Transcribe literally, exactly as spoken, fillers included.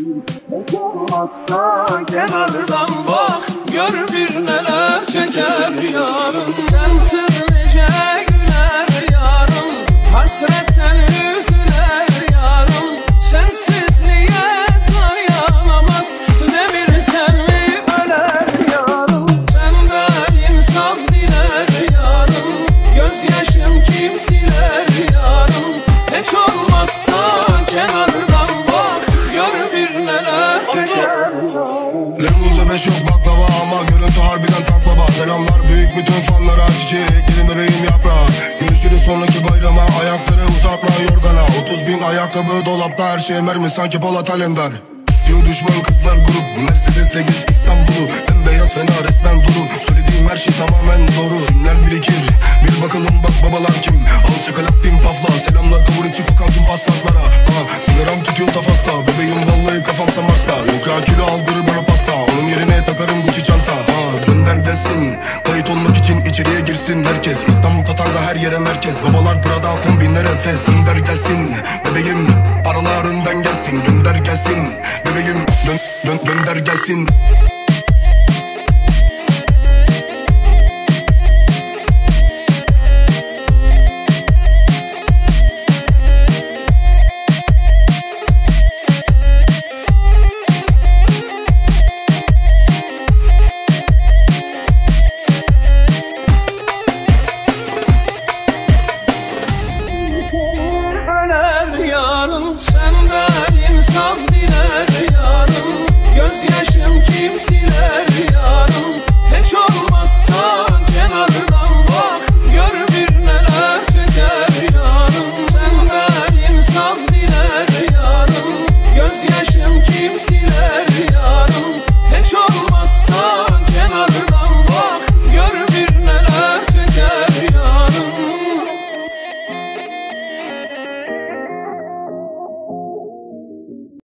Olmazsa kenardan bak, gör bir neler çeker yarın. Sensiz nece güler yarın, hasretten üzüler yarın. Sensiz niyet dayanamaz, demirsen mi öler yarın. Senden insaf diler yarın, gözyaşım kim siler yarın. Hiç olmazsa kenardan bak, gör bir neler çeker yarın. Level'ca beş yok baklava ama görüntü harbiden tak baba. Selamlar büyük bütün fanlara, çiçek gelin bebeğim yaprak. Görüşürüz sonraki bayrama, ayakları uzatma yorgana. Otuz bin ayakkabı dolapta, her şey mermi sanki Polat Alemdar. İstiyor düşman kızlar grup, Mercedes'le gez İstanbul'u. Bembeyaz fena resmen dolu, söylediğim her şey tamamen doğru. Kimler birikir, bir bakalım bak babalar kim. Al şakalat bin pafla, selamlar kavurun çık bakan tüm aslanlara. Aha, sınıram tutuyor tafasla, bebeğim vallahi kafamsa Mars'ta. Yok ya kilo aldırır bana pasta, onun yerine takarım Gucci çanta. Aha, gönder gelsin, kayıt olmak için içeriye girsin herkes. İstanbul Tatar'da her yere merkez, babalar Prada kombinler enfes. Gönder gelsin, bebeğim aralarından gelsin. Gönder gelsin, bebeğim dön, dön, gönder gelsin.